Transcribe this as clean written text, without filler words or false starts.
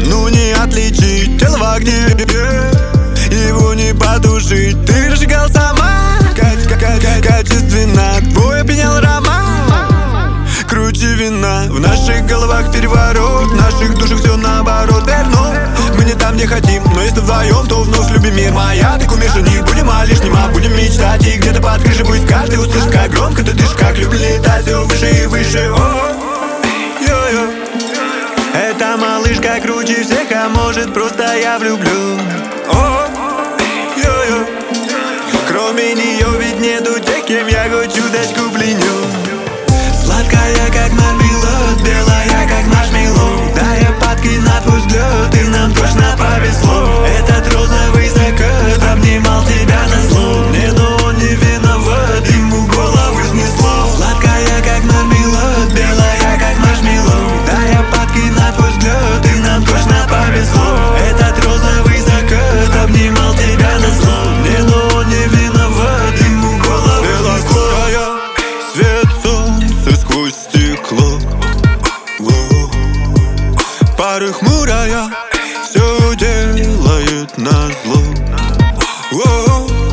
Ну не отличить тело в огне, его не потушить. Ты сжигал сама, качественно твой опьянял роман. Круче вина, в наших головах переворот, в наших душах все наоборот верно. Мы не там, не хотим, но если вдвоем, то вновь любим мир. Моя, ты кумиша, не будем о лишнем, а будем мечтать. И где-то под крышей пусть каждый услышит, как громко ты дышишь, как люблю летать все выше и выше. Йо-йо. Эта малышка круче всех, а может просто я влюблю. Йо-йо. Кроме нее ведь нету тех, кем я хоть чуточку пленю. Сладкая, как мармелад, белая, как маршмеллоу. Да, я падки на твой взгляд, и нам точно повезло. Этот розовый закат обнимал тебя назло мне, но он не виноват, ему голову снесло. Сладкая, как мармелад, белая, как маршмеллоу. Да, я падки на твой взгляд, и нам точно повезло. Этот розовый закат обнимал тебя назло мне, но он не виноват, ему голову снесло. Свет солнца сквозь стекло, пары хмурая все делает назло.